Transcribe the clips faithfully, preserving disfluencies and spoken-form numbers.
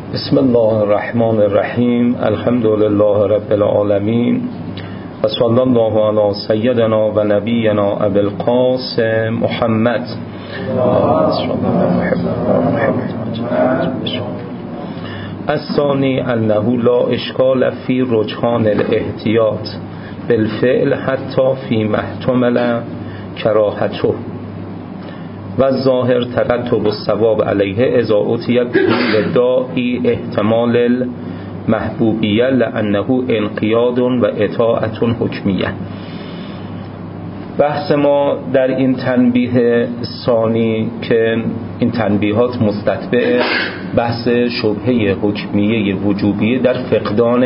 بسم الله الرحمن الرحیم. الحمد لله رب العالمین و صلی الله علی سیدنا و نبینا ابی القاسم محمد. الثانی انه لا اشکال فی رجحان الاحتیاط بالفعل حتی فی محتمل کراهته و الظاهر ترتب الثواب علیه اذا اتیت لداعی احتمال المحبوبیه لانه انقیاد و اطاعت حکمیه. بحث ما در این تنبیه ثانی که این تنبیهات مستتبع بحث شبهه حکمیه وجوبیه در فقدان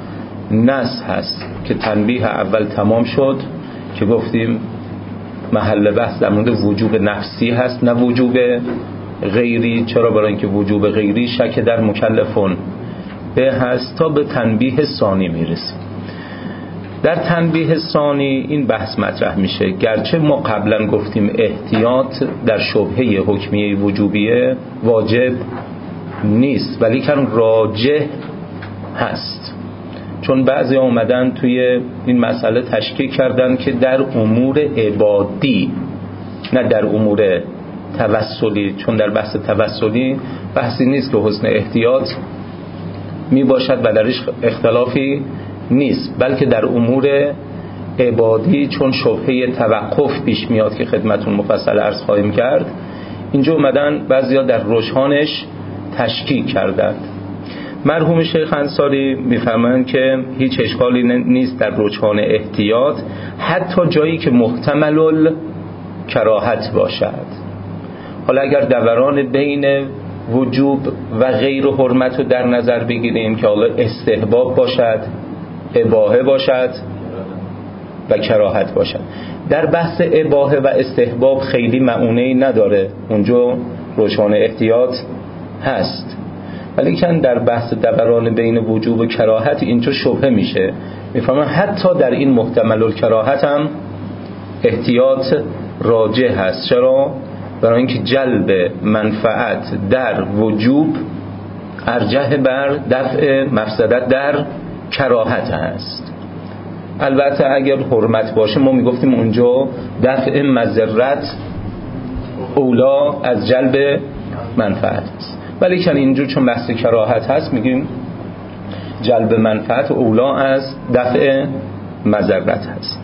نص هست که تنبیه اول تمام شد که گفتیم محل بحث در مورد وجوب نفسی هست نه وجوب غیری. چرا؟ برای اینکه وجوب غیری شک در مکلفون به هست. تا به تنبیه ثانی میرسیم. در تنبیه ثانی این بحث مطرح میشه گرچه ما قبلا گفتیم احتیاط در شبهه حکمیه وجوبیه واجب نیست ولی کن راجح هست، چون بعضی اومدن توی این مسئله تشکیک کردن که در امور عبادی نه در امور توسلی، چون در بحث توسلی بحثی نیست که حسن احتیاط می باشد و درش اختلافی نیست، بلکه در امور عبادی چون شبهه توقف پیش میاد که خدمتون مفصل عرض خواهیم کرد، اینجا اومدن بعضیا در رجحانش تشکیک کردند. مرحوم شیخ انصاری میفهمند که هیچ اشکالی نیست در رجحان احتیاط حتی جایی که محتمل الکراهت باشد. حالا اگر دوران بین وجوب و غیر حرمت رو در نظر بگیریم که حالا استحباب باشد، اباحه باشد و کراهت باشد، در بحث اباحه و استحباب خیلی معونه‌ای نداره، اونجا رجحان احتیاط هست، ولی کن در بحث دوران بین وجوب و کراهت اینجا شبهه میشه. میفهمم حتی در این محتمل الکراهت هم احتیاط راجح هست. چرا؟ برای اینکه جلب منفعت در وجوب ارجح بر دفع مفسدت در کراهت هست. البته اگر حرمت باشه ما میگفتیم اونجا دفع مضرت اولا از جلب منفعت است، ولی که اینجور چون بحث کراهت هست میگیم جلب منفعت اولا از دفع مضرت هست.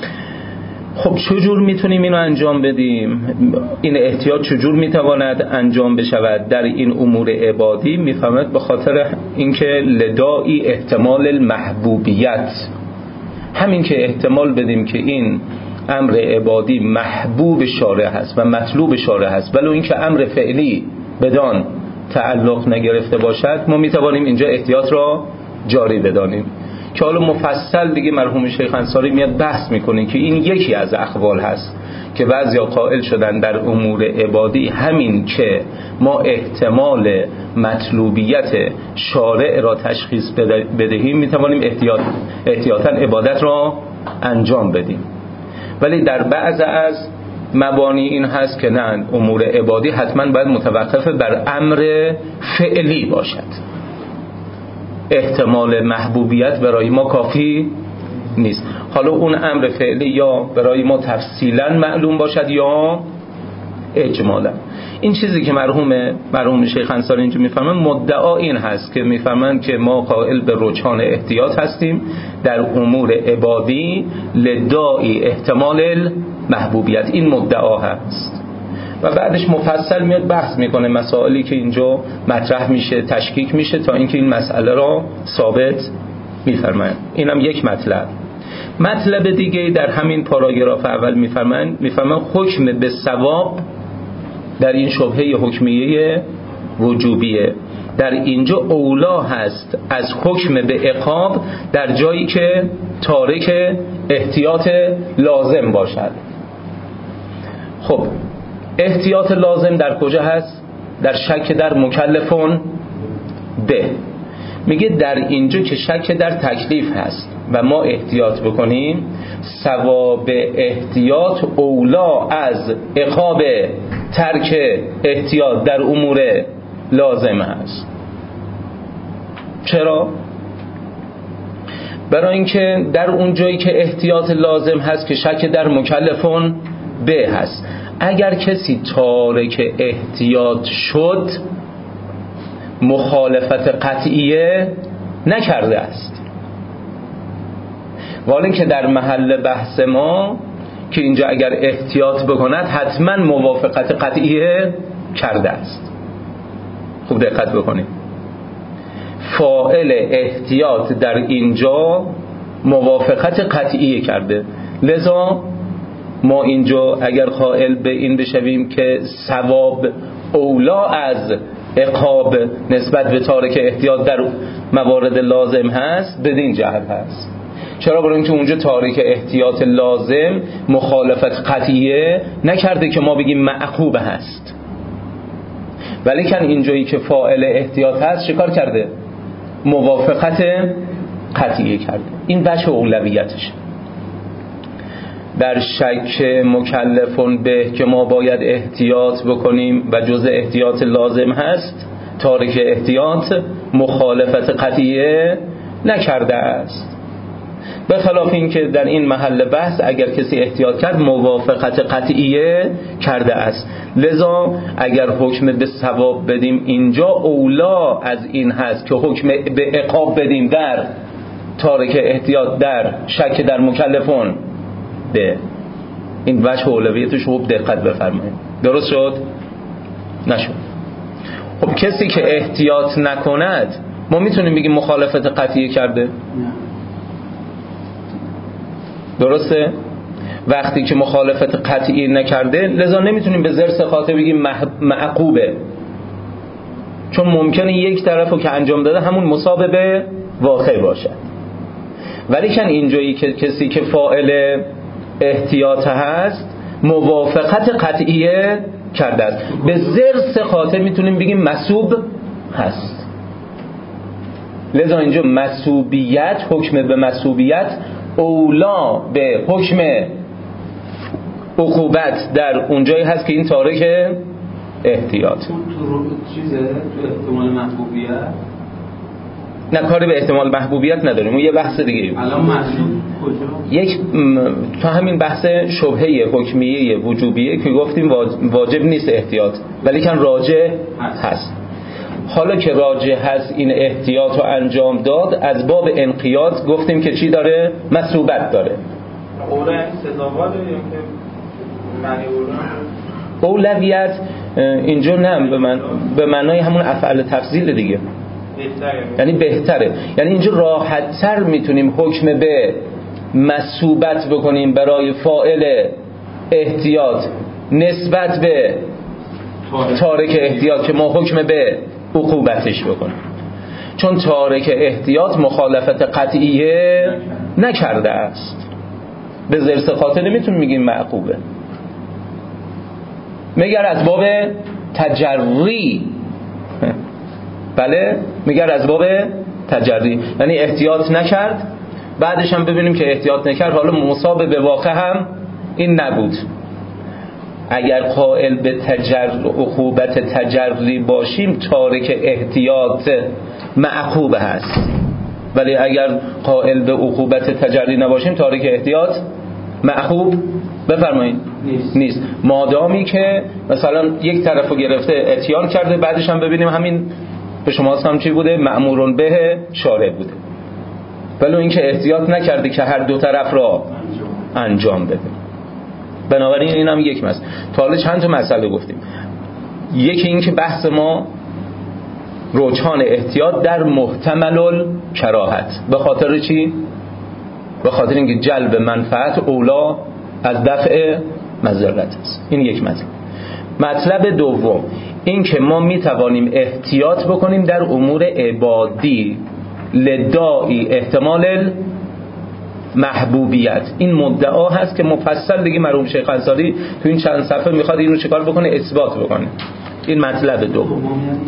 خب چجور میتونیم اینو انجام بدیم؟ این احتیاط چجور میتواند انجام بشود در این امور عبادی؟ میفهمد به خاطر اینکه لداعی احتمال المحبوبیت، همین که احتمال بدیم که این امر عبادی محبوب شارع هست و مطلوب شارع هست ولو اینکه امر فعلی بدان تعلق نگرفته باشد، ما میتوانیم اینجا احتیاط را جاری بدانیم که حالا مفصل دیگه مرحوم شیخ انصاری میاد بحث میکنه که این یکی از اقوال هست که بعضیا قائل شدن در امور عبادی همین که ما احتمال مطلوبیت شارع را تشخیص بدهیم میتوانیم احتیاط احتیاطاً عبادت را انجام بدیم، ولی در بعض از مبانی این هست که نه، امور عبادی حتما باید متوقف بر امر فعلی باشد. احتمال محبوبیت برای ما کافی نیست. حالا اون امر فعلی یا برای ما تفصیلا معلوم باشد یا اجمالا. این چیزی که مرحوم مرحوم شیخ انصاری اینجا میفهمن مدعا این هست که میفهمن که ما قائل به رجحان احتیاط هستیم در امور عبادی لداعی احتمال محبوبیت. این مدعا هست و بعدش مفصل میاد بحث میکنه مسائلی که اینجا مطرح میشه، تشکیک میشه تا اینکه این مسئله را ثابت میفرمایند. اینم یک مطلب. مطلب دیگه در همین پاراگراف اول میفرمایند میفرمایند حکم به ثواب در این شبهه حکمیه وجوبیه در اینجا اولا هست از حکم به عقاب در جایی که تارک احتیاط لازم باشد. خب احتیاط لازم در کجا هست؟ در شک در مکلفون به. میگه در اینجا که شک در تکلیف هست و ما احتیاط بکنیم، ثواب احتیاط اولا از عقاب ترک احتیاط در امور لازم هست. چرا؟ برای اینکه در اون جایی که احتیاط لازم هست که شک در مکلفون به هست. اگر کسی تارک احتیاط شد مخالفت قطعیه نکرده است، ولی که در محل بحث ما که اینجا اگر احتیاط بکند حتما موافقت قطعیه کرده است. خوب دقت بکنید، فاعل احتیاط در اینجا موافقت قطعیه کرده، لذا ما اینجا اگر قائل به این بشویم که ثواب اولا از عقاب نسبت به تارک احتیاط در موارد لازم هست، بدین جهت هست. چرا؟ برای اینکه اونجا تارک احتیاط لازم مخالفت قطعیه نکرده که ما بگیم معقوب هست، ولی کن اینجایی که فاعل احتیاط هست چیکار کرده؟ موافقت قطعیه کرده. این وجه اولویتشه. در شک مکلفون به که ما باید احتیاط بکنیم و جزء احتیاط لازم هست، تارک احتیاط مخالفت قطعیه نکرده است، به خلاف این که در این محل بحث اگر کسی احتیاط کرد موافقت قطعیه کرده است. لذا اگر حکم به ثواب بدیم اینجا اولا از این هست که حکم به عقاب بدیم در تارک احتیاط در شک در مکلفون به. این وجه اولویتش خوب دقت بفرمایید. درست شد؟ نشد. خب کسی که احتیاط نکند ما میتونیم بگیم مخالفت قطعیه کرده؟ نه. درسته؟ وقتی که مخالفت قطعی نکرده لذا نمیتونیم به ضرس خاطر بگیم معقوبه، چون ممکنه یک طرفو که انجام داده همون مصاب به واقع باشد. ولی کن اینجایی که کسی که فاعل احتیاط هست موافقت قطعیه کرده است، به ضرس خاطر میتونیم بگیم مسوب هست. لذا اینجا مسوبیت، حکم به مسوبیت اولا به حکم عقوبت در اونجایی هست که این تارک احتیاط. تو چیزه تو احتمال محبوبیت؟ نه، کاری به احتمال محبوبیت نداریم، اون یه بحث دیگه. الان محبوب کجا؟ یک تو همین بحث شبهه حکمیه وجوبیه که گفتیم واجب نیست احتیاط ولی کن راجع هست. حالا که راجع هست این احتیاط رو انجام داد، از باب انقیاد گفتیم که چی داره؟ مسوبت داره. اولا سزاوار داریم که معنی اولا اولویت اینجا نه به من به معنای همون افعال تفضیل دیگه، بهتره. یعنی بهتره، یعنی اینجا راحت‌تر میتونیم حکم به مسوبت بکنیم برای فاعل احتیاط نسبت به تارک احتیاط که ما حکم به عقوبتش بکنیم، چون تارک احتیاط مخالفت قطعیه نکرده است. به ضرس خاطر نمیتونیم میگیم معقوبه، مگر از باب تجری. بله، مگر از باب تجری، یعنی احتیاط نکرد بعدش هم ببینیم که احتیاط نکرد حالا مصاب به واقع هم این نبود. اگر قائل به تجر عقوبت تجری باشیم تارک احتیاط معقوب هست، ولی اگر قائل به عقوبت تجری نباشیم تارک احتیاط معقوب بفرمایید نیست. نیست مادامی که مثلا یک طرفو گرفته اتیان کرده بعدش هم ببینیم همین به شما هم چی بوده؟ مأمورون به شارع بوده، ولی اینکه احتیاط نکرده که هر دو طرف را انجام بده. بنابراین این هم یک مسئله. تا حالا چند تا مسئله گفتیم. یکی این که بحث ما رجحان احتیاط در محتمل الکراهت، به خاطر چی؟ به خاطر اینکه جلب منفعت اولا از دفع مضرت است. این یک مطلب. مطلب دوم این که ما می توانیم احتیاط بکنیم در امور عبادی لداعی احتمال محبوبیت. این مدعا هست که مفصل دیگه مرحوم شیخ انصاری تو این چند صفحه میخواد اینو چیکار بکنه؟ اثبات بکنه. این مطلب دوم،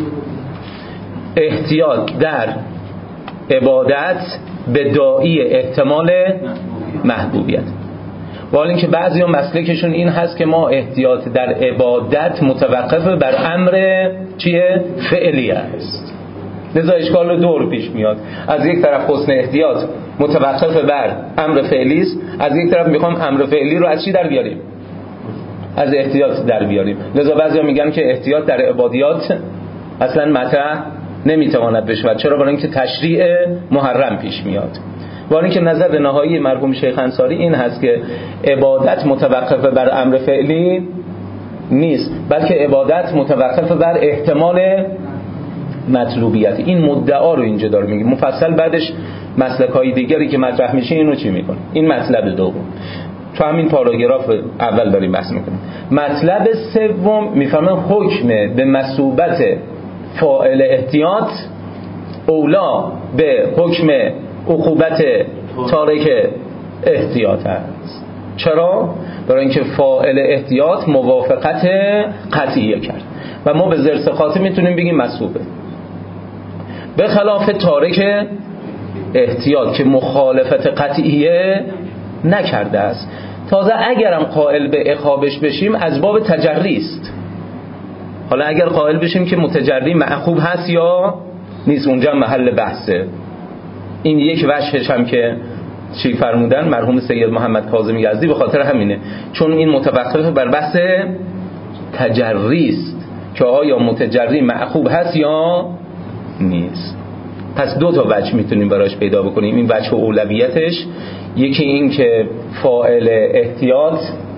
احتیاط در عبادت به داعی احتمال محبوبیت. ولی اینکه بعضی ها مسلکشون این هست که ما احتیاط در عبادت متوقف بر امر چیه؟ فعلی است. لذا اشکال دور پیش میاد. از یک طرف حسن احتیاط متوقف بر امر فعلی است، از یک طرف میخوام امر فعلی رو از چی در بیاریم؟ از احتیاط در بیاریم. لذا بعضیا میگن که احتیاط در عبادیات اصلا مطرح نمیتواند بشه. چرا؟ برای اینکه تشریع محرم پیش میاد. ولی که نظر نهایی مرحوم شیخ انصاری این هست که عبادت متوقف بر امر فعلی نیست، بلکه عبادت متوقف بر احتمال مطلوبیت. این مدعا رو اینجا داره میگه. مفصل بعدش مسلک‌های دیگری که مطرح میشه اینو چی میکنه؟ این مطلب دوم تو همین پاراگراف اول داریم بحث میکنیم. مطلب سوم میفهمن حکم به مثوبت فاعل احتیاط اولا به حکم عقوبت تارک احتیاط است. چرا؟ برای اینکه فاعل احتیاط موافقت قطعیه کرد و ما به ضرس خاطر میتونیم بگیم مثوبه، به خلاف تارک احتیاط که مخالفت قطعیه نکرده است. تازه اگرم قائل به عقابش بشیم از باب تجری است. حالا اگر قائل بشیم که متجری معقوب هست یا نیست، اونجا محل بحثه. این یک وجهش هم که چی فرمودن مرحوم سید محمد کاظم یزدی به خاطر همینه، چون این متوقف بر بحث تجری است که آیا متجری معقوب هست یا نیست. پس دو تا وجه میتونیم براش پیدا بکنیم. این وجه اولویتش، یکی این که فاعل احتیاط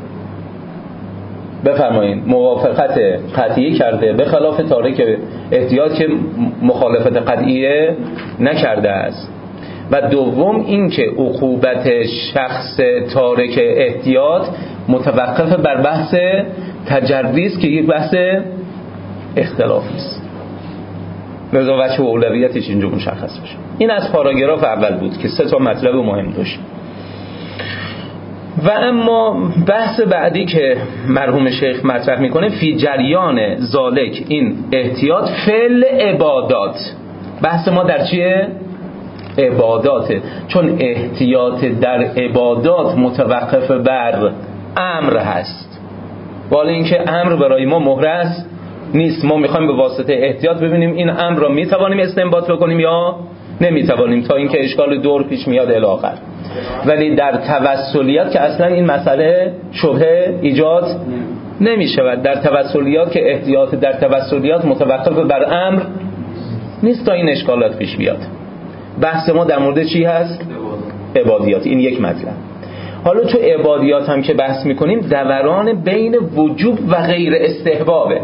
بفرمایید موافقت قطعی کرده به خلاف تارک احتیاط که مخالفت قطعیه نکرده است، و دوم این که عقوبت شخص تارک احتیاط متوقف بر بحث تجری است که یک بحث اختلافی است. لذا وجه اولویتش اینجا مشخص بشه. این از پاراگراف اول بود که سه تا مطلب مهم داشت. و اما بحث بعدی که مرحوم شیخ مطرح میکنه فی جریان ذالک، این احتیاط فعل عبادات. بحث ما در چیه؟ عباداته، چون احتیاط در عبادات متوقف بر امر هست، ولی اینکه امر برای ما مهرس نیست. ما میخوایم به واسطه احتیاط ببینیم این امر را میتوانیم استنباط بکنیم یا نمیتوانیم، تا اینکه اشکال دور پیش میاد الی آخر. ولی در توسلیات که اصلا این مسئله شبهه ایجاد نمیشود. در توسلیات که احتیاط در توسلیات متوقف بر امر نیست تا این اشکالات پیش بیاد. بحث ما در مورد چی هست؟ عبادیات. این یک مطلب. حالا تو عبادیات هم که بحث میکنیم دوران بین وجوب و غیر استحبابه.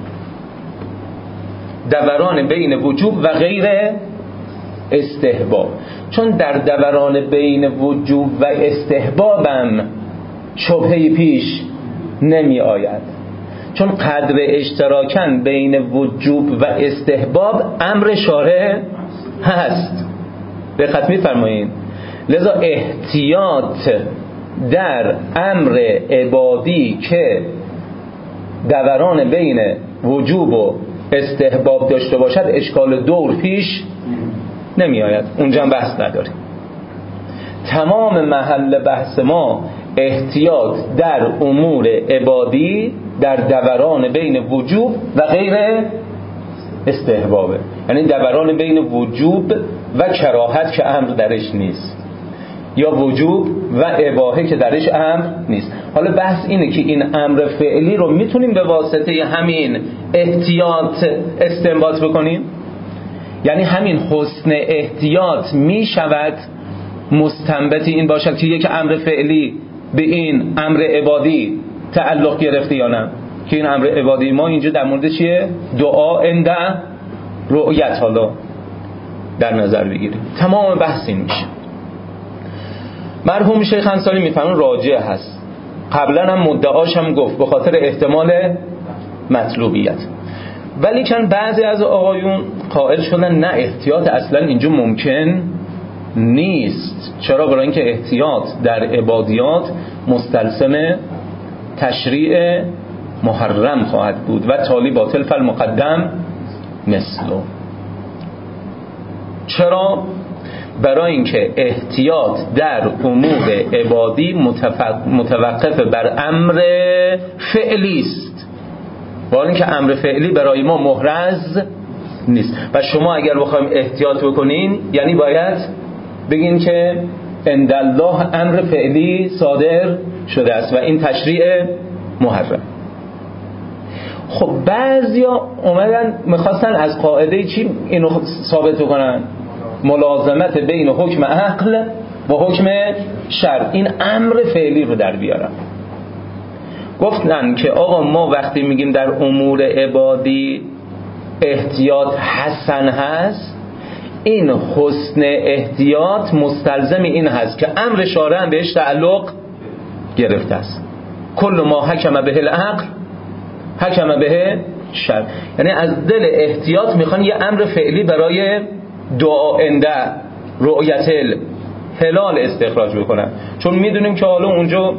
دوران بین وجوب و غیر استحباب، چون در دوران بین وجوب و استحبابم شبهه‌ای پیش نمی آید، چون قدر اشتراکن بین وجوب و استحباب امر شارع هست. دقت می‌فرمایید. لذا احتیاط در امر عبادی که دوران بین وجوب و استحباب داشته باشد اشکال دور پیش نمی آید. اونجا بحث نداریم. تمام محل بحث ما احتیاط در امور عبادی در دوران بین وجوب و غیر استحبابه، یعنی دوران بین وجوب و کراهت که امر درش نیست، یا وجوب و اباحه که درش امر نیست. حالا بحث اینه که این امر فعلی رو میتونیم به واسطه همین احتیاط استنباط بکنیم، یعنی همین حسن احتیاط میشود مستنبط این باشد که یک امر فعلی به این امر عبادی تعلق گرفته یا نه. که این امر عبادی ما اینجا در مورد چیه؟ دعا عند رؤیت حالا در نظر بگیریم. تمام بحث این میشه. مرحوم شیخ انصاری میفهمون راجع هست. قبلا هم مدعاش هم گفت به خاطر احتمال مطلوبیت، ولی کن بعضی از آقایون قائل شدن نه احتیاط اصلا اینجا ممکن نیست. چرا؟ برای اینکه احتیاط در عبادیات مستلزم تشریع محرم خواهد بود و تالی باطل فالمقدم مثلو. چرا؟ برای اینکه احتیاط در امور عبادی متوقف بر امر فعلی است، برای اینکه امر فعلی برای ما محرز نیست. و شما اگر بخوایم احتیاط بکنین یعنی باید بگین که عند الله امر فعلی صادر شده است و این تشریع محرم. خب بعضیا اومدن میخواستن از قاعده چی اینو ثابت کنن؟ ملازمت بین حکم عقل و حکم شرع، این امر فعلی رو در بیارن. گفتن که آقا ما وقتی میگیم در امور عبادی احتیاط حسن هست، این حسن احتیاط مستلزم این هست که امر شارع بهش تعلق گرفته است. کل ما حکم به العقل حکم به شرع، یعنی از دل احتیاط میخوان یه امر فعلی برای دعا عند رؤیت الهلال استخراج بکنن، چون میدونیم که حالا اونجا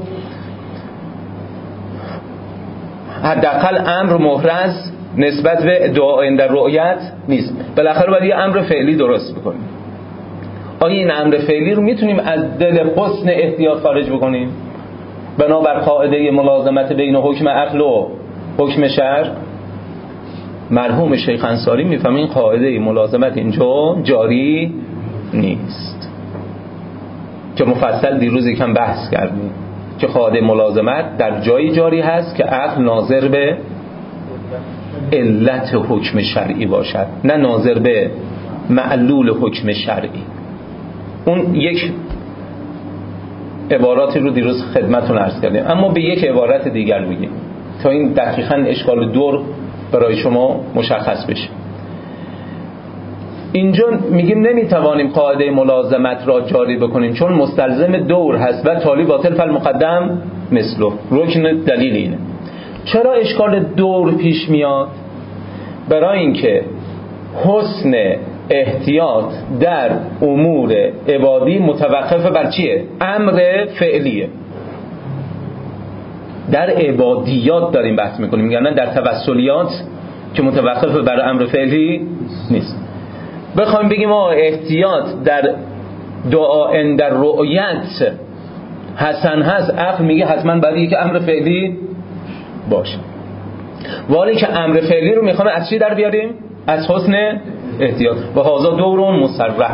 حداقل امر محرز نسبت به دعا عند رؤیت نیست، بالاخره باید یه امر فعلی درست بکنیم. آیا این امر فعلی رو میتونیم از دل حسن احتیاط خارج بکنیم بنابر قاعده ملازمت بین حکم عقل و حکم شرع؟ مرحوم شیخ انصاری میفهمه این قاعده ملازمت اینجا جاری نیست، که مفصل دیروز یکم بحث کردیم که قاعده ملازمت در جایی جاری هست که عقل ناظر به علت حکم شرعی باشد، نه ناظر به معلول حکم شرعی. اون یک عباراتی رو دیروز خدمتتون عرض کردیم، اما به یک عبارت دیگر بگیم تا این دقیقاً اشکال دور برای شما مشخص بشه. اینجا میگیم نمیتوانیم قاعده ملازمت را جاری بکنیم چون مستلزم دور هست و تالی باطل فالمقدم مثله. رکن دلیل اینه. چرا اشکال دور پیش میاد؟ برای اینکه حسن احتیاط در امور عبادی متوقف بر چیه؟ امر فعلیه. در عبادیات داریم بحث میکنیم، یعنی در توسلیات که متوقف بر امر فعلی نیست. بخوایم بگیم آه احتیاط در دعا عند رؤیت حسن هست، عقل میگه حتما باید یک امر فعلی باشه، ولی که امر فعلی رو میخوام از چی در بیاریم؟ از حسن احتیاط. و هذا دور مصرح.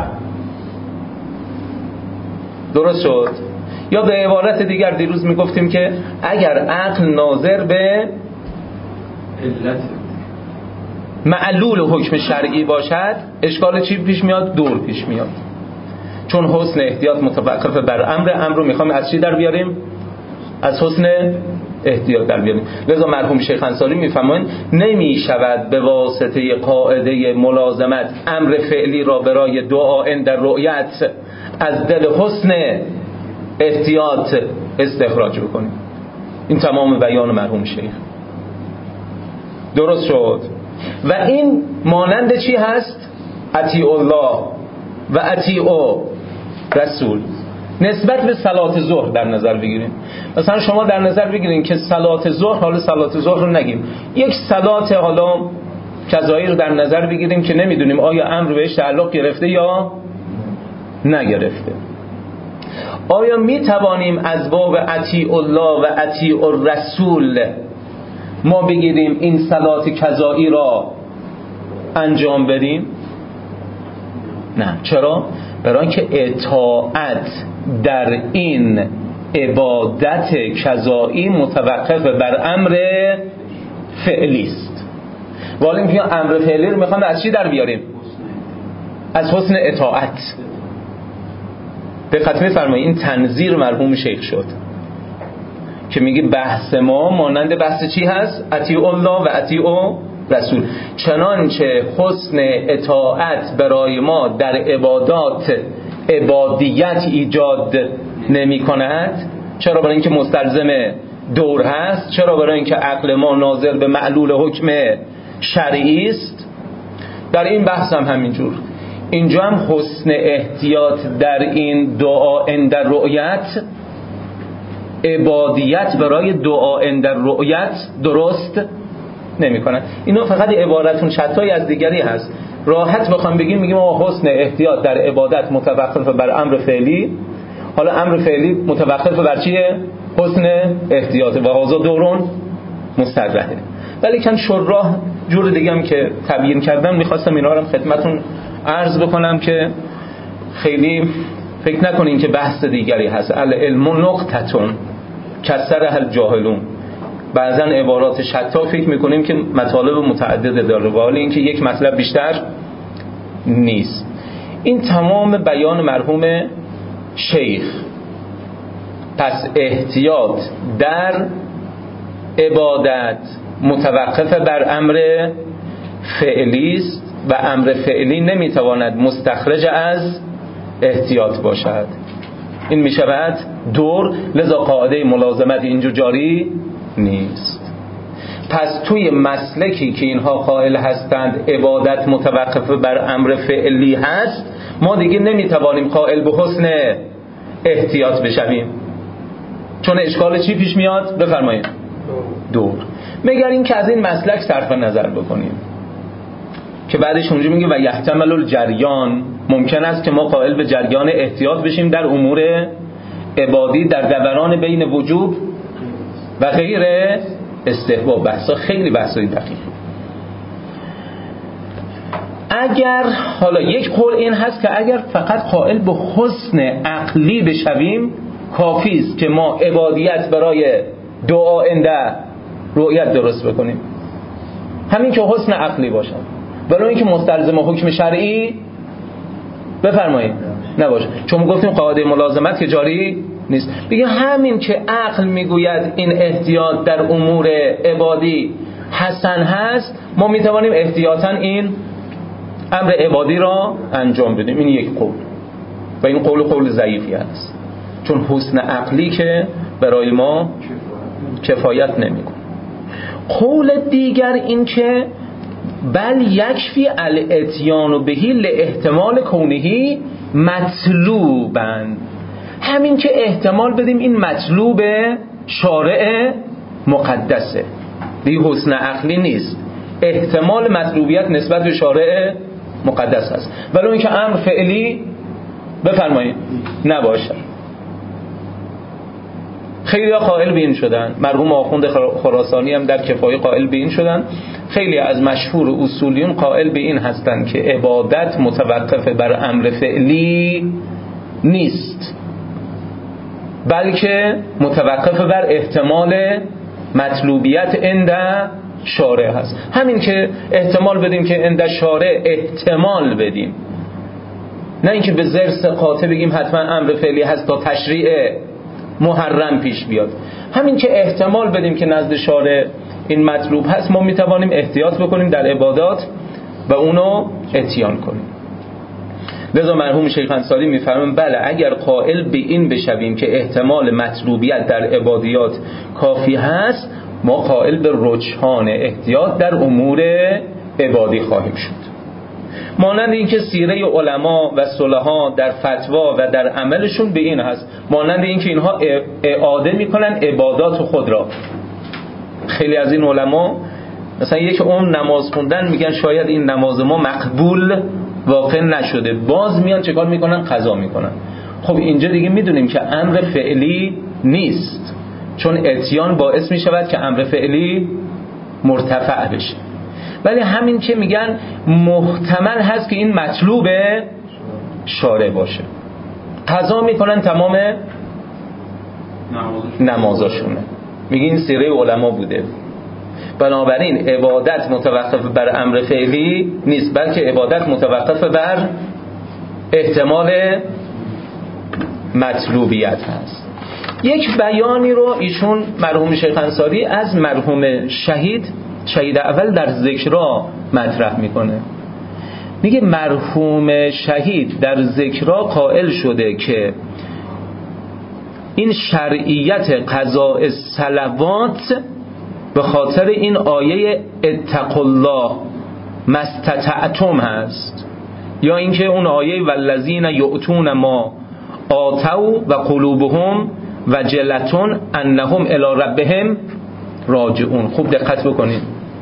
درست شد؟ یا به عبارت دیگر دیروز میگفتیم که اگر عقل ناظر به علت معلول حکم شرعی باشد اشکال چی پیش میاد؟ دور پیش میاد، چون حسن احتیاط متوقف بر امر، امر رو میخوام از چی در بیاریم؟ از حسن احتیاط در بیاریم. لذا مرحوم شیخ انصاری میفهمن نمیشود به واسطه قاعده ملازمت امر فعلی را برای دعا عند رؤیت از دل حسن احتیاط استخراج بکنیم. این تمام بیان مرحوم شیخ. درست شد؟ و این مانند چی هست؟ اطیع الله و اطیع رسول. نسبت به صلات ظهر در نظر بگیریم. مثلا شما در نظر بگیریم که صلات ظهر، حالا صلات ظهر رو نگیم، یک صلات حالا قضایی رو در نظر بگیریم که نمیدونیم آیا امر بهش تعلق گرفته یا نگرفته. آیا می توانیم از باب اطیع الله و اطیع الرسول ما بگیریم این صلات قضایی را انجام بدیم؟ نه. چرا؟ برای اینکه اطاعت در این عبادت قضایی متوقف بر امر فعلی است. ولی میگم امر فعلی رو میخوام از چی در بیاریم؟ از حسن اطاعت. دقت می‌فرمایید این تنظیر مرحوم شیخ شد که میگه بحث ما مانند بحث چی هست؟ اطیع الله و اطیع رسول. چنانچه حسن اطاعت برای ما در عبادات عبادیت ایجاد نمی کند. چرا؟ برای اینکه مستلزم دور هست. چرا؟ برای اینکه عقل ما ناظر به معلول حکم شرعی است. در این بحث هم همینجور. اینجا هم حسن احتیاط در این دعا عند رؤیت عبادیت برای دعا عند رؤیت درست نمی کنن. اینو فقط عبارتون شتایی از دیگری هست. راحت بخوام بگیم میگیم آقا حسن احتیاط در عبادت متوقف بر امر فعلی. حالا امر فعلی متوقف بر چیه؟ حسن احتیاط. و هذا دورون مسترحه. ولی کن شراح جور دیگه هم که تبیین کردم میخواستم اینا رو خدمتون عرض بکنم که خیلی فکر نکنین که بحث دیگری هست. العلم نقطتون کسرها الجاهلون. بعضا عبارات شتا فکر میکنیم که مطالب متعدد داره، ولی اینکه یک مطلب بیشتر نیست. این تمام بیان مرحوم شیخ. پس احتیاط در عبادت متوقف بر امر فعلی است و امر فعلی نمیتواند مستخرج از احتیاط باشد. این میشود دور، لذا قاعده ملازمت اینجا جاری نیست. پس توی مسلکی که اینها قائل هستند عبادت متوقف بر امر فعلی هست، ما دیگه نمیتوانیم قائل به حسن احتیاط بشویم. چون اشکال چی پیش میاد؟ بفرمایید. دور. مگر این که از این مسلک صرف نظر بکنیم که بعدش اونجا میگه و یحتمل الجریان، ممکن است که ما قائل به جریان احتیاط بشیم در امور عبادی، در دوران بین وجوب و غیر استحباب. بحثا خیلی بحثای دقیقی. اگر حالا یک قول این هست که اگر فقط قائل به حسن عقلی بشویم کافی است که ما عبادیت برای دعا انده رؤیت درست بکنیم، همین که حسن عقلی باشد، ولی اینکه مستلزم حکم شرعی بفرمایید نباشه. چون گفتیم قاعده ملازمت که جاری نیست. بگه همین که عقل میگوید این احتیاط در امور عبادی حسن هست، ما میتوانیم احتیاطاً این امر عبادی را انجام بدیم. این یک قول و این قول قول ضعیفی است، چون حسن عقلی که برای ما کفایت نمیکنه. قول دیگر این که بل یکفی الاتیان بهی لاحتمال کونهی مطلوبا، همین که احتمال بدیم این مطلوب شارع مقدسه، دیگه حسن عقلی نیست، احتمال مطلوبیت نسبت به شارع مقدس هست، ولی این که امر فعلی بفرمایید نباشه. خیلی قائل به این شدن، مرحوم آخوند خراسانی هم در کفایه قائل به این شدن. خیلی از مشهور اصولیون قائل به این هستند که عبادت متوقف بر امر فعلی نیست، بلکه متوقف بر احتمال مطلوبیت عند شارع هست. همین که احتمال بدیم که عند شارع احتمال بدیم، نه اینکه به ضرس قاطع بگیم حتما امر فعلی هست تا تشریع محرم پیش بیاد. همین که احتمال بدیم که نزد شارع این مطلوب هست، ما میتوانیم احتیاط بکنیم در عبادات و اونو اتیان کنیم. لذا مرحوم شیخ انصاری میفرمایند بله اگر قائل به این بشویم که احتمال مطلوبیت در عبادیات کافی هست، ما قائل به رجحان احتیاط در امور عبادی خواهیم شد. مانند این که سیره علما و صلحا در فتوا و در عملشون به این هست، مانند این که اینها اعاده میکنن عبادات خود را. خیلی از این علما مثلا یک عمر نماز خوندن، میگن شاید این نماز ما مقبول واقع نشده، باز میان چه کار میکنن؟ قضا میکنن. خب اینجا دیگه میدونیم که امر فعلی نیست، چون اتیان باعث میشود که امر فعلی مرتفع بشه. ولی همین که میگن محتمل هست که این مطلوب شارع باشه، قضا میکنن تمام نمازاشونه. میگه این سیره علما بوده. بنابراین عبادت متوقف بر امر فعلی نیست، بلکه عبادت متوقف بر احتمال مطلوبیت هست. یک بیانی رو ایشون مرحوم شیخ انصاری از مرحوم شهید شهید اول در ذکرا مطرح میکنه. میگه مرحوم شهید در ذکرا قائل شده که این شرعیت قضاء الصلوات به خاطر این آیه اتقوا الله ما استطعتم هست، یا اینکه اون آیه والذین یؤتون ما آتوا و قلوبهم وجلة انهم الی ربهم راجعون. خوب دقت بکنید.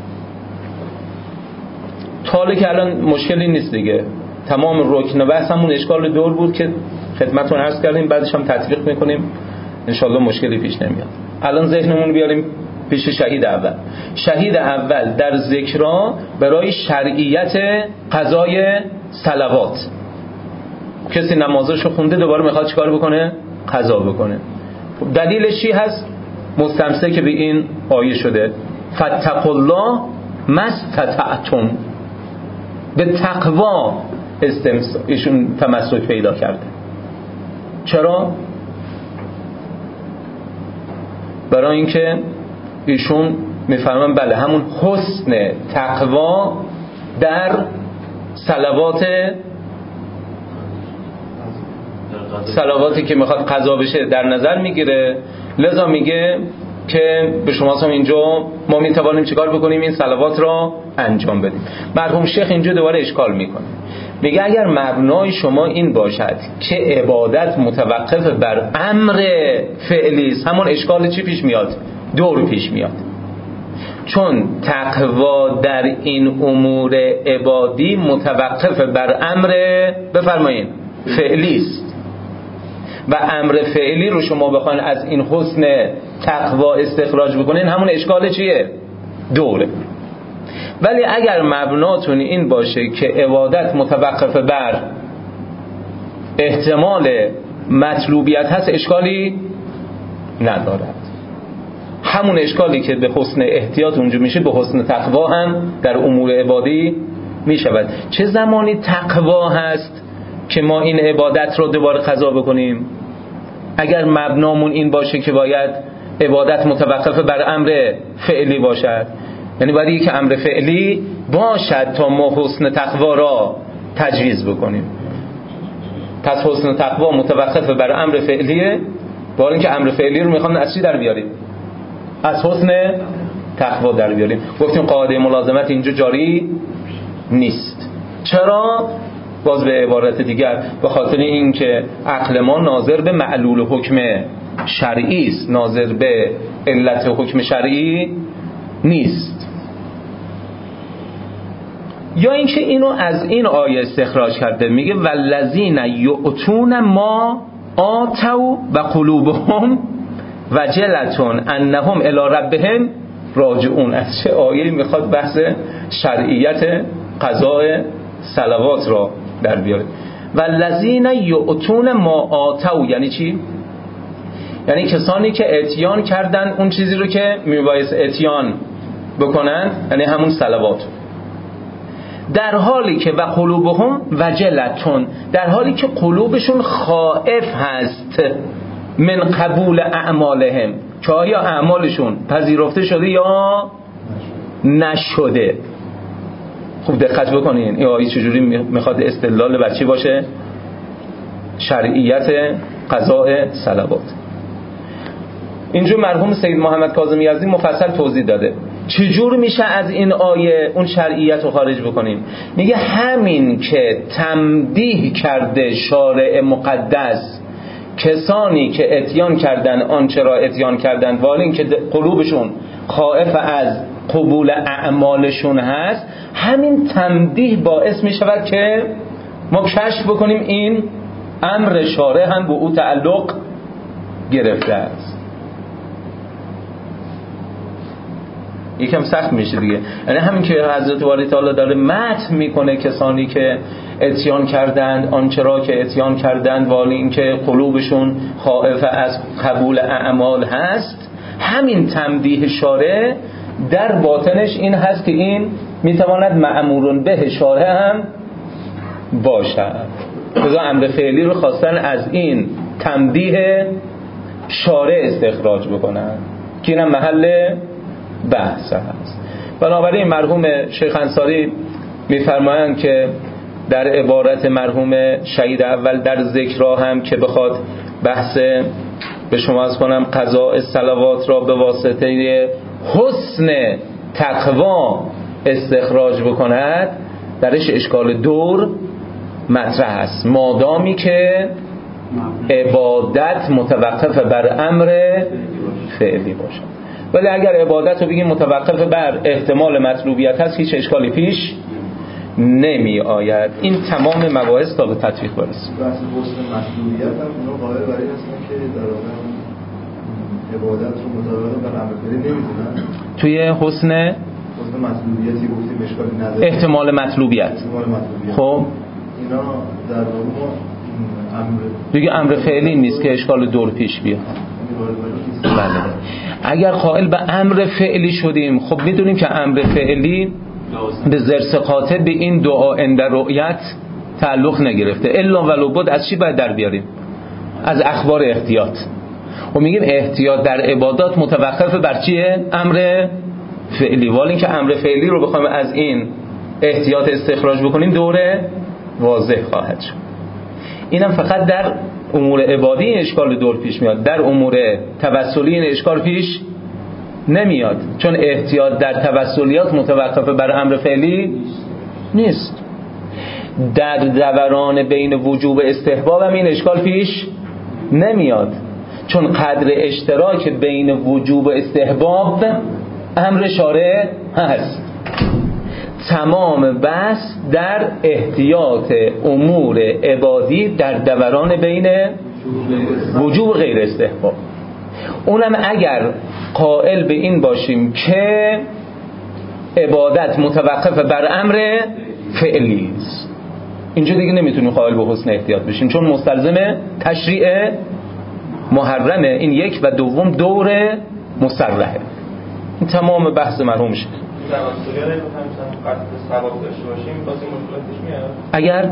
حالا که الان مشکلی نیست دیگه، تمام رکن بحث همون اشکال دور بود که خدمتتون عرض کردیم، بعدش هم تطبیق میکنیم، انشالله مشکلی پیش نمیاد. الان ذهنمون بیاریم پیش شهید اول. شهید اول در ذکرا برای شرعیت قضای صلوات، کسی نمازشو خونده دوباره میخواد چیکار بکنه؟ قضا بکنه. دلیلش چی هست؟ مستمسک به این آیه شده فاتقوا الله ما استطعتم، به تقوا استمس ایشون تمسک پیدا کرده. چرا؟ برای اینکه ایشون میفهمن بله همون حسن تقوا در صلوات صلواتی که میخواد قضا بشه در نظر میگیره، لذا میگه که به شما هم اینجا ما میتوانیم چیکار بکنیم؟ این صلوات را انجام بدیم. مرحوم شیخ اینجا دوباره اشکال میکنه، میگه اگر مبنای شما این باشد که عبادت متوقف بر امر فعلی است، همون اشکال چی پیش میاد؟ دور پیش میاد. چون تقوا در این امور عبادی متوقف بر امر بفرمایید فعلی است و امر فعلی رو شما بخواین از این حسن تقوا استخراج بکنین، همون اشکال چیه؟ دوره. ولی اگر مبناتون این باشه که عبادت متوقف بر احتمال مطلوبیت هست، اشکالی ندارد. همون اشکالی که به حسن احتیاط اونجا میشه به حسن تقوا هم در امور عبادی میشود. چه زمانی تقوا هست که ما این عبادت رو دوباره قضا بکنیم؟ اگر مبنامون این باشه که باید عبادت متوقف بر امر فعلی باشد، یعنی باید یک امر فعلی باشد تا ما حسن تقوا را تجویز بکنیم. پس حسن تقوا متوقف بر امر فعلیه، با اینکه امر فعلی رو میخوام از چی در بیاریم؟ از حسن تقوا در بیاریم. گفتیم قاعده ملازمت اینجا جاری نیست. چرا؟ باز به عبارت دیگر به خاطر اینکه عقل ما ناظر به معلول حکم شرعی است، ناظر به علت حکم شرعی نیست. یا اینکه اینو از این آیه استخراج کرده، میگه والذین یؤتون ما آتوا و قلوبهم وجلتون انهم الی ربهم راجعون. از چه آیه میخواد بحث شرعیت قضاء صلوات را در بیاره؟ والذین یؤتون ما آتوا یعنی چی؟ یعنی کسانی که اتیان کردن اون چیزی رو که میبایست اتیان بکنن، یعنی همون صلوات، در حالی که و قلوبهم وجلتون، در حالی که قلوبشون خائف هست من قبول اعمالهم، که آیا اعمالشون پذیرفته شده یا نشده. خوب دقت بکنین این آیه چجوری میخواد استدلال بر چی باشه؟ شرعیت قضاء صلوات. اینجور مرحوم سید محمد کاظمی یزدی مفصل توضیح داده چجور میشه از این آیه اون شرعیت رو خارج بکنیم. میگه همین که تمدیح کرده شارع مقدس کسانی که اتیان کردن آنچه را اتیان کردن، ولی این که قلوبشون خائف از قبول اعمالشون هست، همین تمدیح باعث می شود که ما کشف بکنیم این امر شارع هم به او تعلق گرفته است. یکم سخت میشه دیگه. یعنی همین که حضرت باری تعالی داره مدح میکنه کسانی که اتیان کردند آنچه را که اتیان کردند، ولی اینکه قلوبشون خائف از قبول اعمال هست، همین تمدیح شارع در باطنش این هست که این میتواند مأمورون به شارع هم باشد. لذا امر فعلی رو خواستن از این تمدیح شارع استخراج بکنن که اینم محل بحث هست. بنابراین مرحوم شیخ انصاری میفرمایند که در عبارت مرحوم شهید اول در ذکرها هم که بخواد بحث به شما از کنم قضاء صلوات را به واسطه حسن تقوا استخراج بکند، درش اشکال دور مطرح است، مادامی که عبادت متوقف بر امر فعلی باشد. ولی اگر عبادت رو بگیم متوقف بر احتمال مطلوبیت هست، هیچ اشکالی پیش نمی آید. این تمام مباحث تا به تطبیق برسیم. بحث حسن مطلوبیت هم اونا قائل برای هستن که در واقع عبادت رو مطابق بر امر فعلی نمیدونن. توی حسن حسن مطلوبیتی گفتیم اشکالی نداره. احتمال مطلوبیت. احتمال مطلوبیت. خب اینا در واقع امر دیگه امر فعلی نیست که اشکال دور پیش بیاد. بله. اگر قائل به امر فعلی شدیم، خب میدونیم که امر فعلی به زرس قاطع به این دعا عند رؤیت تعلق نگرفته. الا ولو بود از چی باید در بیاریم؟ از اخبار احتیاط. و میگیم احتیاط در عبادات متوقف بر چیه؟ امر فعلی. ولی اینکه امر فعلی رو بخوایم از این احتیاط استخراج بکنیم دوره واضح خواهد شد. اینم فقط در امور عبادی این اشکال دور پیش میاد، در امور توسلی این اشکال پیش نمیاد، چون احتیاط در توسلیات متوقف بر امر فعلی نیست. در دوران بین وجوب استحباب هم این اشکال پیش نمیاد، چون قدر اشتراک بین وجوب و استحباب امر شارع هست. تمام بحث در احتیاط امور عبادی در دوران بین وجوب و غیر استحباب. اونم اگر قائل به این باشیم که عبادت متوقف بر امر فعلی است، اینجا دیگه نمیتونیم قائل به حسن احتیاط بشیم، چون مستلزم تشریع محرمه. این یک و دوم دور مصرحه. این تمام بحث مرحوم شیخ. اگر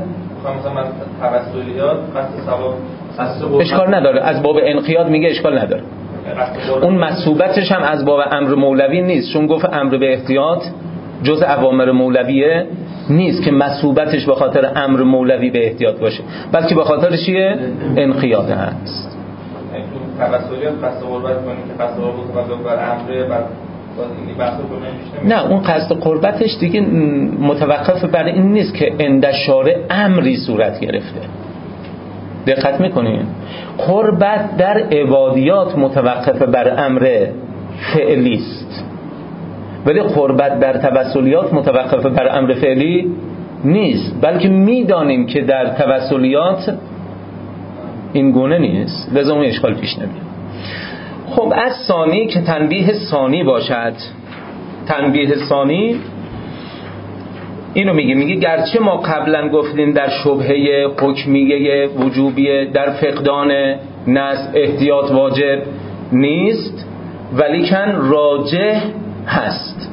اشکال نداره، از باب انقیاد میگه اشکال نداره. اون مسوبتش هم از باب امر مولوی نیست، چون گفت امر به احتیاط جز اوامر مولویه نیست که مسوبتش به خاطر امر مولوی به احتیاط باشه، بلکه به خاطر چیه؟ انقیاد هست. توسلیات قصد قربت کنیم که قصد قربت بر امر بر نه، اون قصد قربتش دیگه متوقف بر این نیست که عند شارع امری صورت گرفته. دقت میکنین؟ قربت در عبادیات متوقف بر امر فعلی است، ولی قربت در توسلیات متوقف بر امر فعلی نیست، بلکه میدانیم که در توسلیات این گونه نیست، لذا اون اشکال پیش نمیاد. خب از ثانی که تنبیه ثانی باشد. تنبیه ثانی اینو میگه میگه گرچه ما قبلا گفتیم در شبهه حکمیه وجوبیه در فقدان نص احتیاط واجب نیست، ولیکن راجح هست.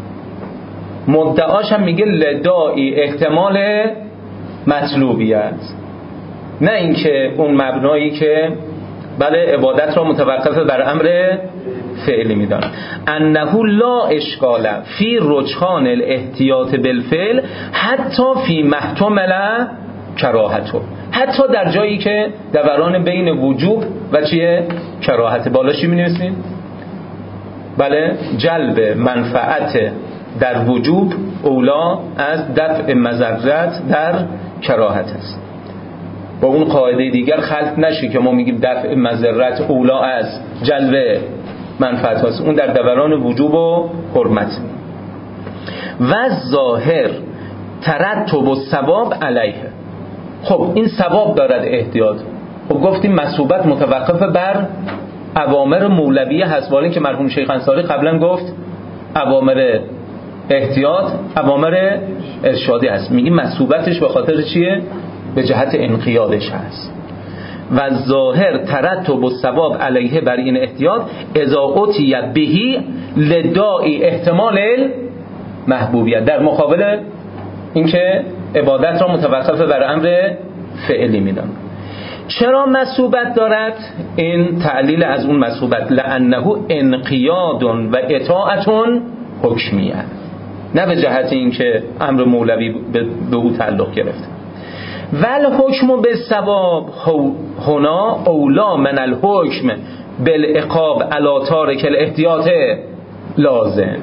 مدعاش هم میگه لدائی احتمال مطلوبیت، نه اینکه اون مبنایی که بله عبادت را متوقف بر امر فعلی میدان. انه لا اشکال فی رجحان الاحتیاط بالفعل حتی فی محتمل کراهته، حتی در جایی که دوران بین وجوب و چیه؟ کراهت. بالا چی می‌نویسیم؟ بله جلب منفعت در وجوب اولا از دفع مضرت در کراهت است. با اون قاعده دیگر خلط نشه که ما میگیم دفع مضرت اولا از جلب منفعت هست، اون در دوران وجوب و حرمت. و ظاهر ترتب و ثواب علیه. خب این ثواب دارد احتیاط. خب گفتیم مسوبت متوقف بر اوامر مولویه هست، ولی که مرحوم شیخ انصاری قبلا گفت اوامر احتیاط اوامر ارشادی هست. میگیم مسوبتش به خاطر چیه؟ به جهت انقیادش هست. و ظاهر ترتب و ثواب علیه بر این احتیاط اذا اتی بهی لدائی احتمال محبوبیت، در مقابل اینکه عبادت را متوقف بر امر فعلی میدان. چرا مسوبت دارد؟ این تعلیل از اون مسوبت، لانه انقیاد و اطاعت حکمیه، نه به جهت اینکه امر مولوی به او تعلق گرفته. ول حکم به ثواب هنا اولا من الحکم بالعقاب علی تارک الاحتیاط لازم.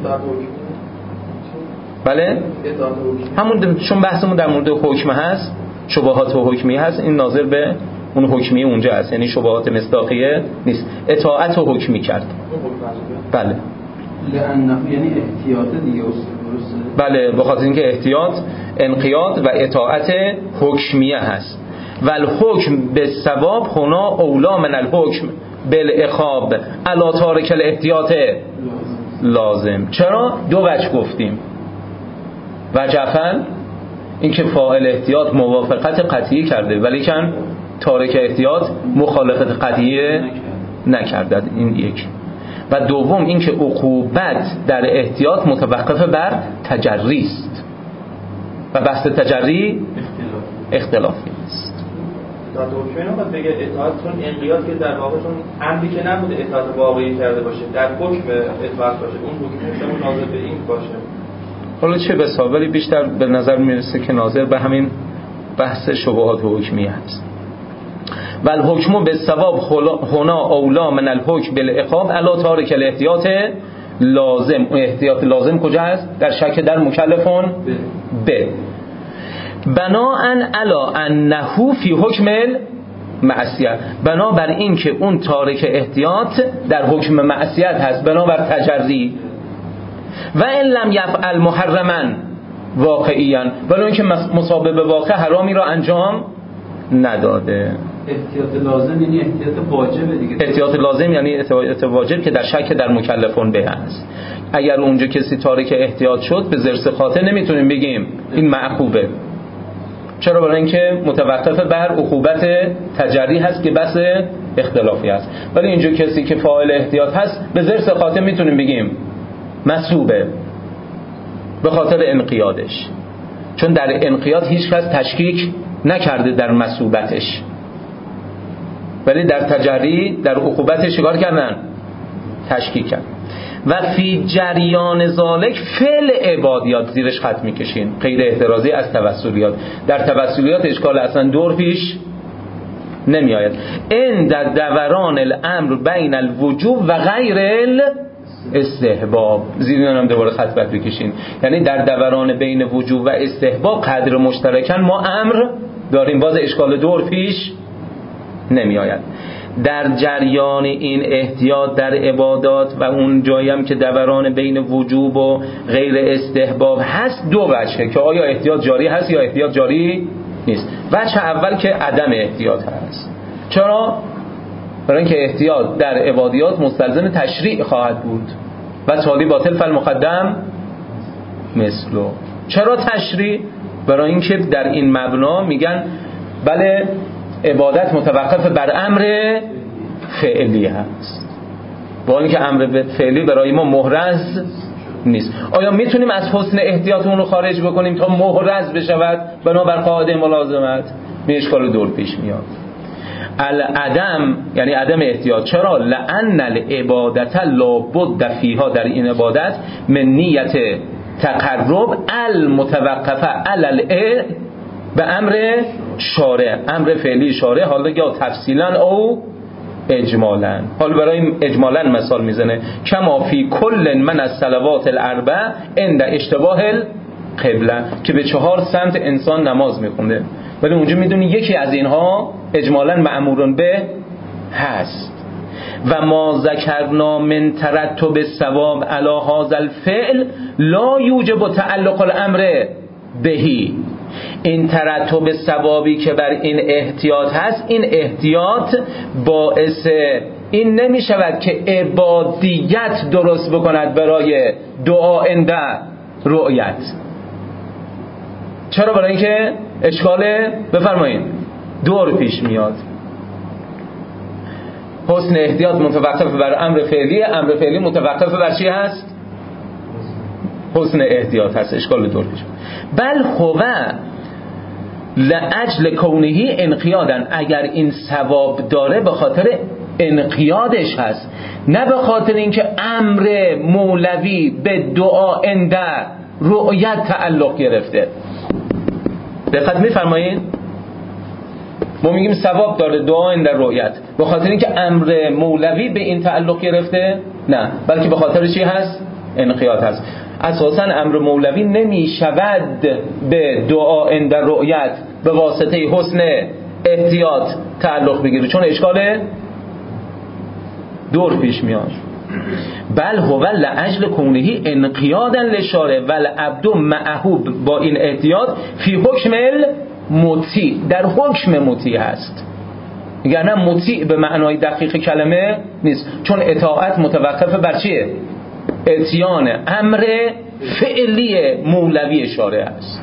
بله همون، چون بحثمون در مورد حکم هست، شبهات و حکمی هست، این ناظر به اون حکمی اونجا هست، یعنی شبهات مصداقیه نیست. اطاعت و حکمی کرد. بله لانه یعنی احتیاط دیگه. بله به خاطر اینکه احتیاط انقیاد و اطاعت حکمیه هست. و الحکم به ثواب هنا اولا من الحکم بالعقاب علی تارک الاحتیاط لازم. چرا؟ دو وجه گفتیم. وجه اول اینکه فاعل احتیاط موافقت قطعی کرده ولیکن تارک احتیاط مخالفت قطعی نکرده، این یک. و دوم اینکه عقوبت در احتیاط متوقف بر تجری است و بحث تجری اختلافی است. تا دکتر اینو باید بگه اطاعت چون انقیاد که در واقع چون امری که نبوده اطاعت واقعی کرده باشه در حکم اطاعت باشه، اون حکمش اون ناظر به این باشه. حالا چه بسا، ولی بیشتر به نظر میرسه که ناظر به همین بحث شبهات حکمیه هست. و الحکم بالصواب هنا اولا من الحکم بالعقاب علی تارک الاحتیاط لازم. احتیاط لازم کجا هست؟ در شک در مکلفون ب بناءً علی انه فی حکم معصیت، بنابر این که اون تارک احتیاط در حکم معصیت هست بنابر تجری. و ان لم یفعل محرما واقعیا، ولی اینکه مصابه به واقع حرامی را انجام نداده. احتیاط لازم یعنی احتیاط واجبه دیگه. احتیاط لازم یعنی احتیاط واجب که در شک در مکلفون به هست. اگر اونجا کسی تارک احتیاط شد به زرس خاطر نمیتونیم بگیم این معقوبه. چرا؟ برای اینکه متوقف بر عقوبت تجری هست که بس اختلافی هست. ولی اینجا کسی که فاعل احتیاط هست به زرس خاطر میتونیم بگیم مسوبه به خاطر انقیادش، چون در انقیاد هیچ کس تشکیک نکرده در مسوبتش، ولی در تجری در عقوبتش چیکار کردن؟ تشکیک کرد. و فی جریان ذالک فعل عبادیات زیرش خط میکشین غیر احترازی از توسلیات. در توسلیات اشکال اصلا دور پیش نمی آید. این در دوران الامر بین الوجوب و غیر الاستحباب، زیر هم دوباره خط بر بکشین، یعنی در دوران بین وجوب و استحباب قدر مشترکن ما امر داریم، باز اشکال دور پیش نمی آید. در جریان این احتیاط در عبادات و اون جایی هم که دوران بین وجوب و غیر استحباب هست دو وجهه که آیا احتیاط جاری هست یا احتیاط جاری نیست. وجه اول که عدم احتیاط هست. چرا؟ برای اینکه احتیاط در عبادیات مستلزم تشریع خواهد بود و تالی باطل فالمقدم مثلو. چرا تشریع؟ برای اینکه در این مبنا میگن بله عبادت متوقف بر امر فعلی هست، با اینکه امر فعلی برای ما محرز نیست. آیا میتونیم از حسن احتیاط اون رو خارج بکنیم تا محرز بشود بنابر قاعده ملازمت؟ به اشکال دور پیش میاد. العدم یعنی عدم احتیاط. چرا؟ لأن العبادت لابد فیها، در این عبادت من نیت تقرب المتوقفه علی به امر شارع، امر فعلی شارع، حالا یا تفصیلا او اجمالا. حالا برای اجمالا مثال میزنه کما فی کل من از صلوات الاربع عند اشتباه القبله، که به چهار سمت انسان نماز میخونده ولی اونجا میدونی یکی از اینها اجمالا مأمورون به هست. و ما ذکرنا من ترتب الثواب علی هذا الفعل لا یوجب تعلق الامر بهی. این ترتب ثوابی که بر این احتیاط هست، این احتیاط باعث این نمی شود که عبادیت درست بکند برای دعا عند رؤیت. چرا؟ برای اینکه اشکال بفرمایید دور پیش میاد. حسن احتیاط متوقف بر امر فعلی، امر فعلی متوقف بر چی هست؟ حسن احتیاط هست، اشکال دور پیش. بل هو لاجل کونه انقیادن، اگر این ثواب داره به خاطر انقیادش هست، نه به خاطر اینکه امر مولوی به دعا عند رؤیت تعلق گرفته. دقت می‌فرمایید؟ ما میگیم ثواب داره دعا عند رؤیت به خاطر اینکه امر مولوی به این تعلق گرفته؟ نه، بلکه به خاطر چی هست؟ انقیاد هست. اساساً امر مولوی نمی شود به دعا عند رؤیت به واسطه حسن احتیاط تعلق بگیره، چون اشکال دور پیش میاد. بل هو لاجل کونه انقیادا للشارع والعبد معه، با این احتیاط فی حکم المطیع، در حکم مطیع هست. میگن نه مطیع به معنای دقیق کلمه نیست، چون اطاعت متوقف بر چیه؟ اتیان امر فعلی مولوی شارع است.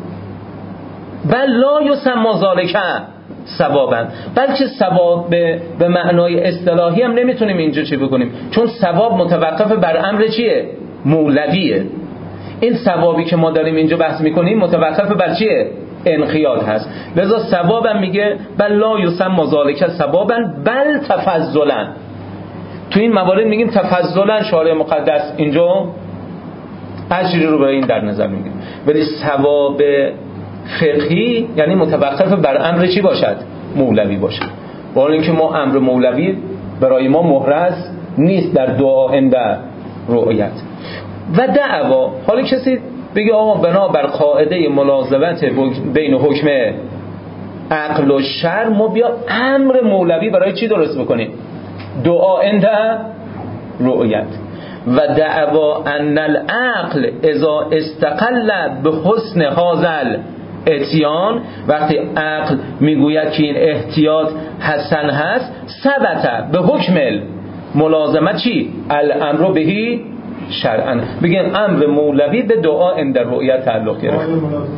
بل لا یسمى ذلک ثوابا، بلکه ثواب به, به معنای اصطلاحی هم نمیتونیم اینجا چی بکنیم، چون ثواب متوقف بر امر چیه؟ مولویه. این ثوابی که ما داریم اینجا بحث میکنیم متوقف بر چیه؟ انقیاد هست. لذا ثوابم میگه بل لا یسمى ذلک ثوابا بل تفضلا. تو این موارد میگیم تفضلا شارع مقدس اینجا اجری رو برای این در نظر میگیم، ولی ثواب فقهی یعنی متوقف بر امر چی باشد؟ مولوی باشد. با اینکه ما امر مولوی برای ما محرز نیست در دعا عند رؤیت و دعوا. حالا کسی بگه آقا بنا بر قاعده ملازمت بین حکم عقل و شرع ما بیا امر مولوی برای چی درست بکنیم؟ دعا عند رؤیت. و دعوا ان العقل اذا استقل به حسن هذا اتیان، وقتی عقل میگوید که این احتیاط حسن هست، ثبت به حکم ملازمت چی؟ الامر بهی شرعا. بگن امر مولوی به دعا عند رؤیت تعلق گرفت.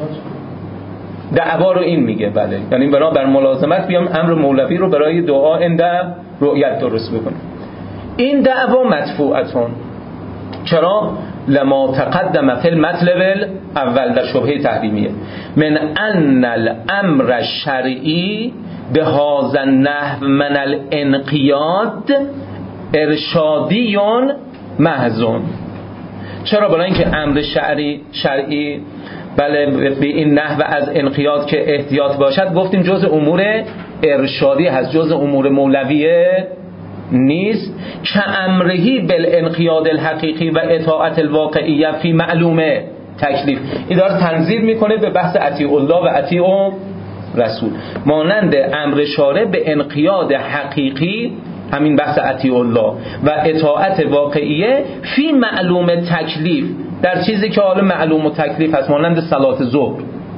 دعوا رو این میگه، بله، یعنی بنا بر ملازمت بیام امر مولوی رو برای دعا عند رؤیت درست بکنیم. این دعوا مدفوعتون. چرا؟ لما تقدم فی المطلب اول در شبهه تحریمیه من ان الامر الشرعی به هذا النحو من الانقیاد ارشادیون محضون. چرا؟ برای اینکه امر شرعی شرعی بله به این نحو از انقیاد که احتیاط باشد گفتیم جز امور ارشادی هست، جز امور مولویه نیست. که امرهی بالانقیاد الحقیقی و اطاعت الواقعیه فی معلومه تکلیف. این داره تنظیر میکنه به بحث اطیع الله و اطیع رسول، مانند امر شارع به انقیاد حقیقی، همین بحث اطیع الله، و اطاعت واقعیه فی معلوم تکلیف، در چیزی که حالا معلوم و تکلیف هست، مانند صلات ظهر.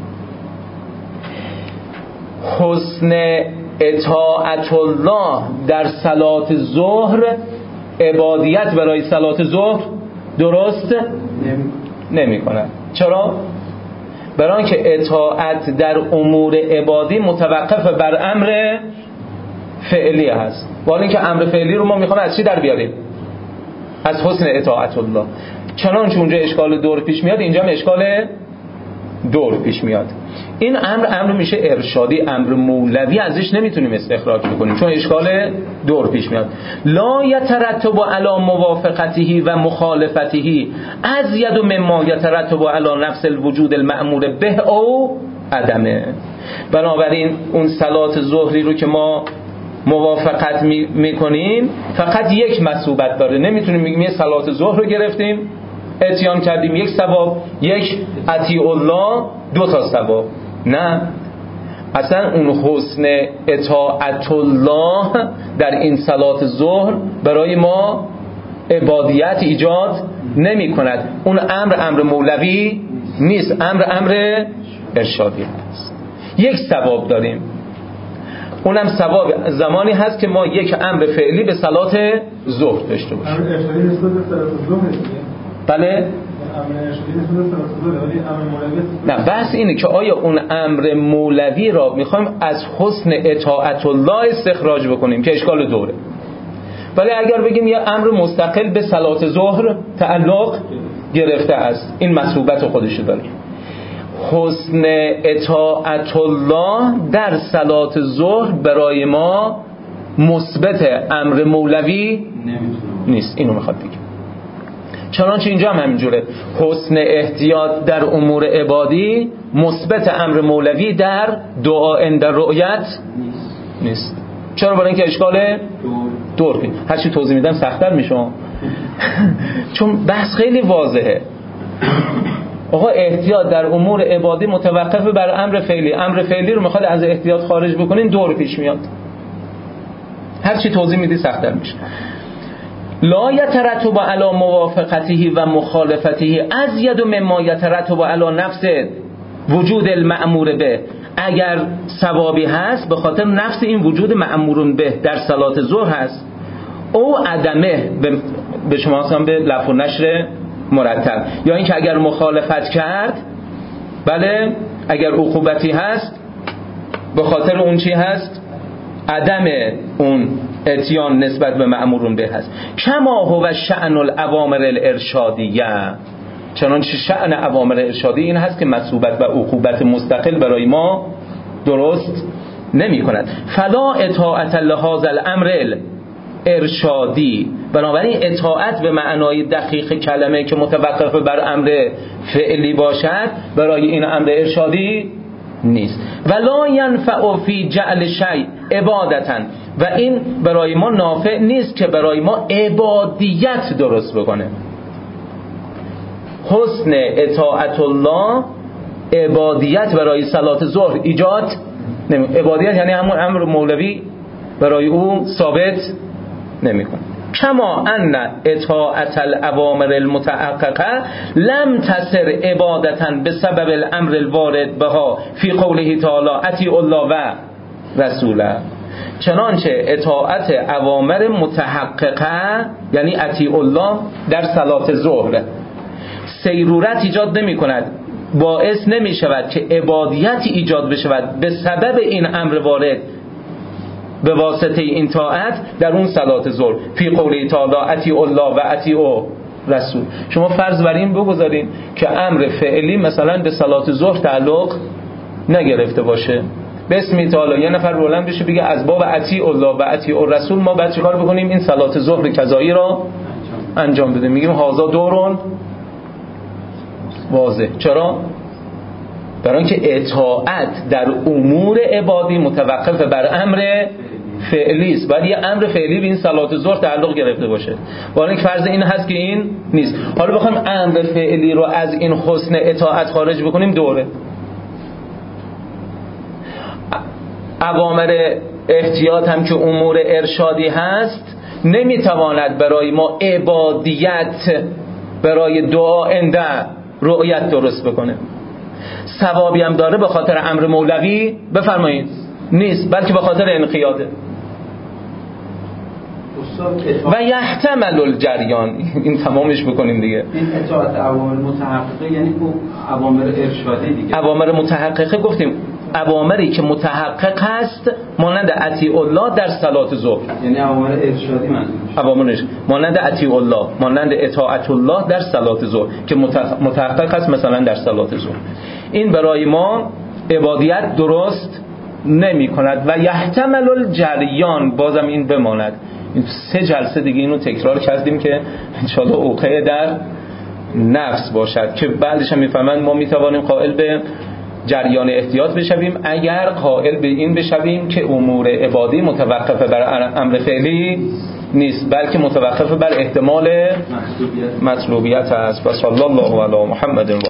حسن اطاعت الله در صلات ظهر، عبادیت برای صلات ظهر درست نمی کند. چرا؟ برای اینکه اطاعت در امور عبادی متوقف بر امر فعلی هست، ولی اینکه امر فعلی رو ما میخوایم از چی در بیاریم؟ از حسن اطاعت الله. چنانچه اونجا اشکال دور پیش میاد، اینجا هم اشکال دور پیش میاد. این امر امر میشه ارشادی، امر مولوی ازش نمیتونیم استخراج بکنیم چون اشکال دور پیش میاد. لا یترتب علی موافقته و مخالفته ازید مما یترتب علی نفس الوجود المأمور به او عدمه. بنابراین اون صلات ظهری رو که ما موافقت میکنیم فقط یک مثوبت داره، نمیتونیم بگیم یه صلات ظهر رو گرفتیم اتیان کردیم یک ثواب، یک اطیع الله دو تا ثواب. نه، اصلا اون حسن اطاعت الله در این صلات ظهر برای ما عبادیت ایجاد نمی کند. اون امر امر مولوی نیست، امر امر ارشادی هست. یک ثواب داریم، اونم ثواب زمانی هست که ما یک امر فعلی به صلات ظهر داشته باشیم. امر ارشادی نسبت به صلات ظهر نیست. بله؟ نه، بحث اینه که آیا اون امر مولوی را میخوایم از حسن اطاعت الله استخراج بکنیم که اشکال دوره. ولی اگر بگیم یه امر مستقل به صلات ظهر تعلق گرفته است، این مثوبت خودشو داره. حسن اطاعت الله در صلات ظهر برای ما مثبت امر مولوی نیست، اینو میخواد بگیم. چنانچه اینجا هم همینجوره، حسن احتیاط در امور عبادی مثبت امر مولوی در دعا عند رؤیت نیست. چرا؟ برای اینکه اشکال دور پی هرچی توضیح میدم سخت‌تر میشه چون بحث خیلی واضحه. آقا احتیاط در امور عبادی متوقف بر امر فعلی، امر فعلی رو میخواد از احتیاط خارج بکنین دور پیش میاد، هرچی توضیح میدی سخت‌تر میشه. لا یترتب علی موافقته و مخالفته ازید مما یترتب علی نفس وجود المأمور به. اگر ثوابی هست به خاطر نفس این وجود مأمورون به در صلات ظهر هست، او عدمه به شما هم به لفظ و نشر مرتب، یا اینکه اگر مخالفت کرد، بله اگر عقوبتی هست به خاطر اون چی هست؟ عدم اون اتیان نسبت به مأمورون به هست. کما هو شأن الاوامر الارشادیه، چنانچه شأن اوامر ارشادی این هست که مثوبت و عقوبت مستقل برای ما درست نمی کند. فلا اطاعت لهذا الامر ارشادی، بنابراین اطاعت به معنای دقیق کلمه که متوقف بر امر فعلی باشد برای این امر ارشادی نیست. ولا ینفع فی جعل شیء عبادتا، و این برای ما نافع نیست که برای ما عبادیت درست بکنه. حسن اطاعت الله عبادیت برای صلات ظهر ایجاد نمی، عبادیت یعنی همون امر مولوی برای او ثابت نمی‌کنه. کما ان اطاعت الاوامر المتحققه لم تصر عبادتا بسبب الامر الوارد بها فی قوله تعالی اطیعوا الله و رسوله، چنانچه اطاعت اوامر متحققه یعنی اطیعوا الله در صلات ظهر سیرورت ایجاد نمی کند، باعث نمی شود که عبادیت ایجاد بشود به سبب این امر وارد به واسطه این طاعت در اون صلات ظهر فی قوله تعالی اطیعوا الله و اطیعوا رسول. شما فرض بر این بگذارین که امر فعلی مثلا به صلات ظهر تعلق نگرفته باشه، بسم تعالی یه نفر بلند بشه بگه از باب اطیعوا الله و اطیعوا رسول ما باید چیکار بکنیم؟ این صلات ظهر کذایی را انجام بدیم. میگیم هازا دورون واضح. چرا؟ برای اینکه اطاعت در امور عبادی متوقف بر امر فعلی است. باید یه امر فعلی به این صلات ظهر تعلق گرفته باشه. با اینکه فرض این هست که این نیست. حالا بخوایم امر فعلی رو از این حسن اطاعت خارج بکنیم دوره. اوامر احتیاط هم که امور ارشادی هست نمیتواند برای ما عبادیت برای دعا انده رؤیت درست بکنه. ثوابی هم داره به خاطر امر مولوی بفرمایید نیست، بلکه به خاطر انقیاده. و یحتمل الجریان، این تمامش بکنیم دیگه. این اطاعت اوامر متحققه یعنی اوامر ارشادی دیگه. اوامر متحققه گفتیم اوامری که متحقق هست مانند اطیعوا الله در صلات ظهر، یعنی اوامر ارشادی منظورش. اوامرش مانند اطیعوا الله، مانند اطاعت الله در صلات ظهر که متحقق هست مثلا در صلات ظهر. این برای ما عبادیت درست نمی کند. و یحتمل الجریان، بازم این بماند. این سه جلسه دیگه اینو تکرار کردیم که انشاءالله اوقع در نفس باشد که بعدش هم میفهمن ما میتوانیم قائل به جریان احتیاط بشویم اگر قائل به این بشویم که امور عبادی متوقف بر امر فعلی نیست بلکه متوقف بر احتمال مطلوبیت است. و صلی الله علی محمد.